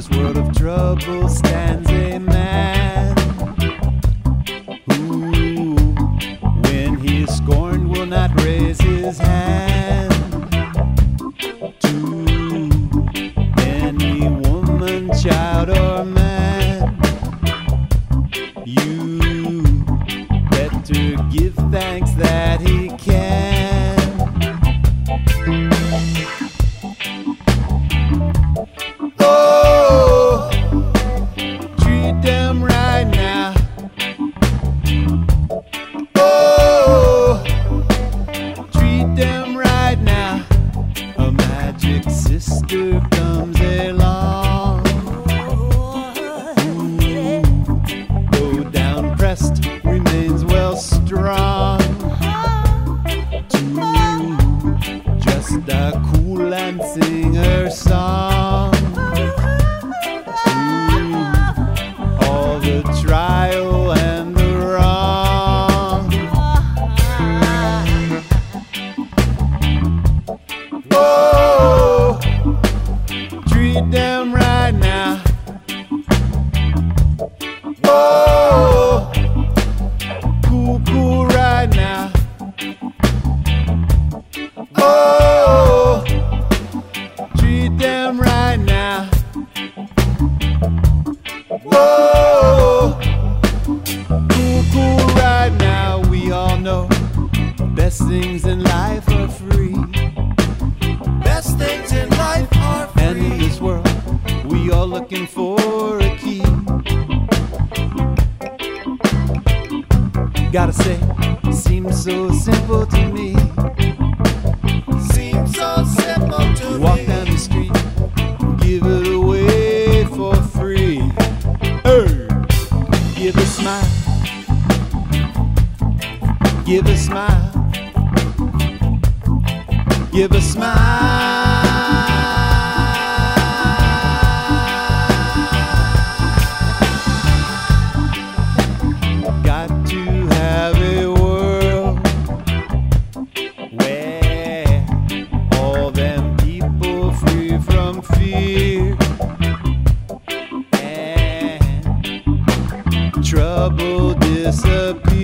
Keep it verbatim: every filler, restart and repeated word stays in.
this world of trouble stands a man who, when he is scorned, will not raise his hand to any woman, child, or man. You better give thanks that he can. Oh, treat them right now. Oh, treat them right now. A magic sister comes along. Mm, though down pressed, remains well strong. To just a cool and sing her song. Through all the trial and the wrong. Oh, treat them right now. Oh, cool, cool right now. Oh, treat them right now. Oh, cool, cool right now. We all know best things in life are free. Best things in life are free. And in this world, we are looking for a key. Gotta say, seems so simple to me. Seems so simple to Walk me. down the street, give it away for free. Hey, give a smile, give a smile, give a smile. Got to have a world where all them people free from fear and trouble disappear.